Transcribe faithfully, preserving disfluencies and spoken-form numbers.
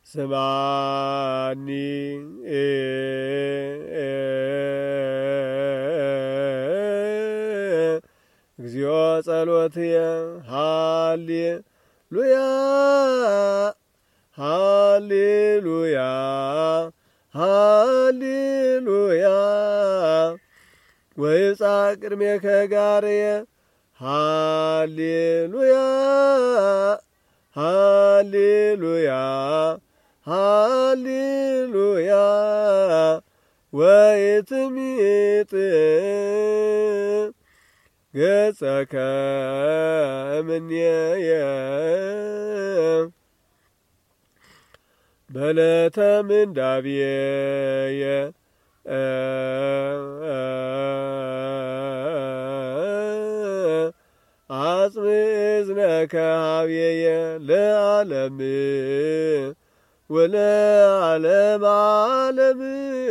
ስማኒ እግዚኦ ጸሎትየ ሃሌሉያ ሃሌሉያ ሃሌሉያ ወይብጻሕ ቅድሜከ ጋርየ ሃሌሉያ ሃሌሉያ ሃሌሉያ ወይትሚጥ ገጸከ እምኔየ በለተ ምንዳቤየ አጽም እዝነከ ኀቤየ ለዓለም ወለዓለመ ዓለም